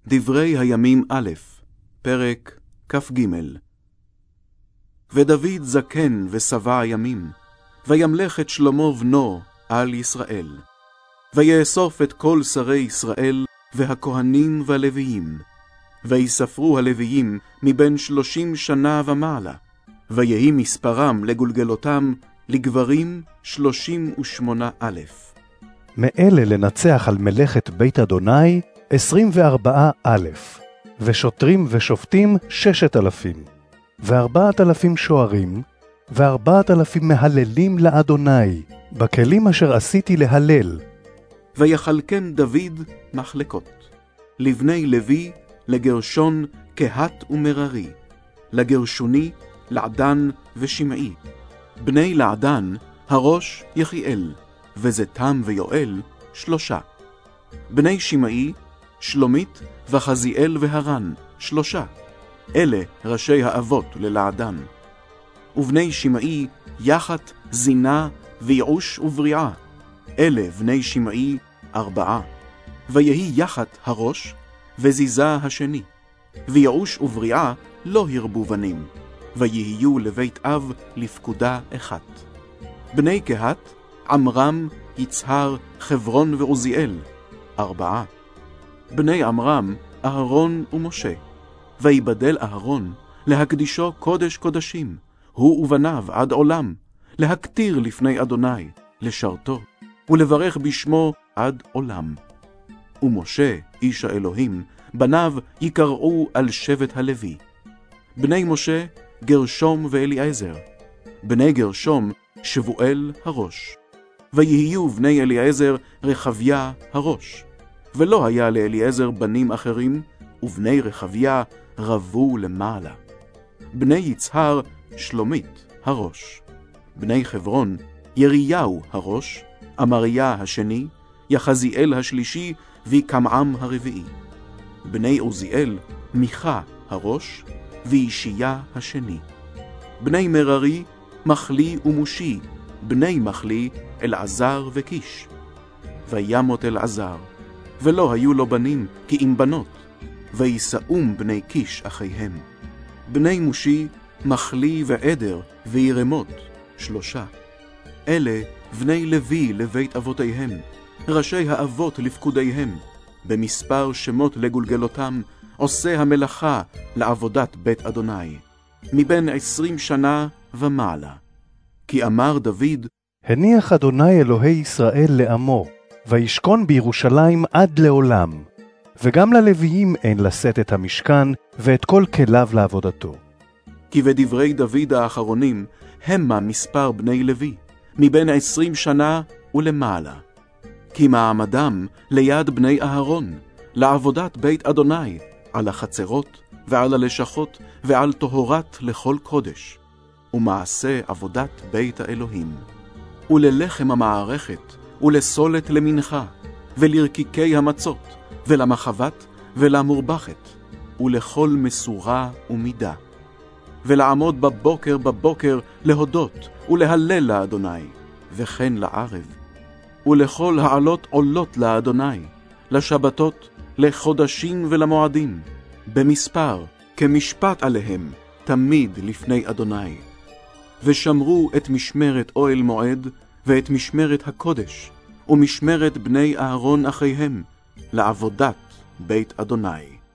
דברי הימים א', פרק כ"ג. ודוד זקן ושבע ימים, וימלך את שלמה בנו על ישראל. ויאסוף את כל שרי ישראל, והכהנים והלוויים. ויספרו הלוויים מבין 30 שנה ומעלה, ויהי מספרם לגולגלותם לגברים 38,000. מאלה לנצח על מלאכת בית אדוני 24,000, ושוטרים ושופטים 6,000, ו4,000 שוערים, ו4,000 מהללים לאדוני, בכלים אשר עשיתי להלל. ויחלקם דוד מחלקות, לבני לוי, לגרשון, קהת ומררי, לגרשוני, לעדן ושמעי. בני לעדן, הראש יחיאל, וזתם ויואל 3. בני שמעי, שלומית וחזיאל והרן 3. אלה ראשי האבות ללעדן. ובני שמעי, יחת, זינה, ויעוש ובריאה. אלה בני שמעי 4. ויהי יחת הראש, וזיזה השני. ויעוש ובריאה לא הרבו בנים, ויהיו לבית אב לפקודה 1. בני קהת, עמרם, יצהר, חברון ועוזיאל 4. בני עמרם, אהרון ומשה. ויבדל אהרון להקדישו קודש קודשים, הוא ובניו עד עולם, להקטיר לפני אדוני, לשרתו, ולברך בשמו עד עולם. ומשה, איש האלוהים, בניו יקראו על שבט הלוי. בני משה, גרשום ואליעזר. בני גרשום, שבואל הראש. ויהיו בני אליעזר רחביה הראש. ולא היה לאליעזר בנים אחרים, ובני רחביה רבו למעלה. בני יצהר, שלומית הראש. בני חברון, יריהו הראש, אמריה השני, יחזיאל השלישי, וקמעם הרביעי. בני עוזיאל, מיכה הראש, וישיה השני. בני מררי, מחלי ומושי, בני מחלי, אלעזר וקיש. וימות אלעזר, ולא היו לו בנים, כי אם בנות, ויסאום בני קיש אחיהם. בני מושי, מחלי ועדר, וירמות 3. אלה בני לוי לבית אבותיהם, ראשי האבות לפקודיהם, במספר שמות לגולגלותם, עושה המלאכה לעבודת בית אדוני, מבין 20 שנה ומעלה. כי אמר דוד, הניח אדוני אלוהי ישראל לעמו, וישכון בירושלים עד לעולם. וגם ללוויים אין לשאת את המשכן, ואת כל כליו לעבודתו. כי בדברי דוד האחרונים, המה מספר בני לוי, מבין 20 שנה ולמעלה. כי מעמדם ליד בני אהרון, לעבודת בית אדוני, על החצרות ועל הלשכות ועל טהרת לכל קודש, ומעשה עבודת בית האלוהים. וללחם המערכת, ולסולת למנחה, ולרקיקי המצות, ולמחבת, ולמורבכת, ולכל מסורה ומידה. ולעמוד בבוקר להודות, ולהלל לאדוני, וכן לערב. ולכל העלות עולות לאדוני, לשבתות, לחודשים ולמועדים, במספר, כמשפט עליהם, תמיד לפני אדוני. ושמרו את משמרת אוהל מועד, ואת משמרת הקודש, ומשמרת בני אהרון אחיהם, לעבודת בית אדוני.